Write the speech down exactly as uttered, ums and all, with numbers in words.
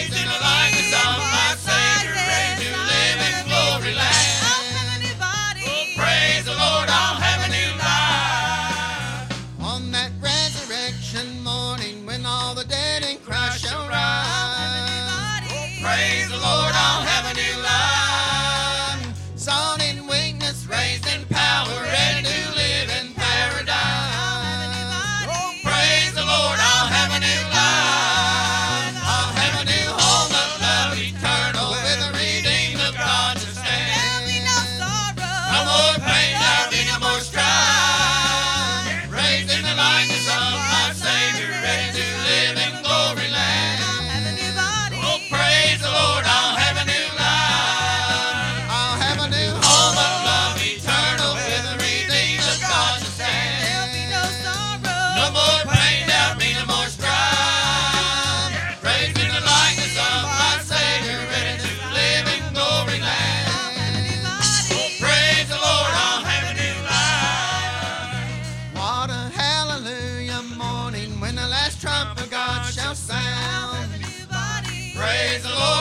Raised in the likeness of my Savior, ready to live in glory land. I'll have a new body. Praise the Lord, I'll have a new life. On that resurrection morning when all the dead in Christ shall rise. Praise the Lord, I'll have a new life. Sown in weakness, raised in power, ready to live in paradise. Praise the Lord, I'll have a new life. I'll have a new home of love eternal with the redeemed of God to stand. There'll be no sorrow. No more pain, there'll be no more strife. Raised in the likeness of my Savior, ready to live in glory land. I'll have a new body. Oh, praise the Lord, I'll have a new life. I'll have a new Home of love eternal with the redeemed of God to stand. There'll be no sorrow. No more pain, there'll be no more strife. Raised in the likeness of my Savior, ready to live in glory land. I'll have a new body. Praise the Lord, I'll have a new life. What a hallelujah morning when the last trump of God shall I'll sound. have a new body. Praise the Lord.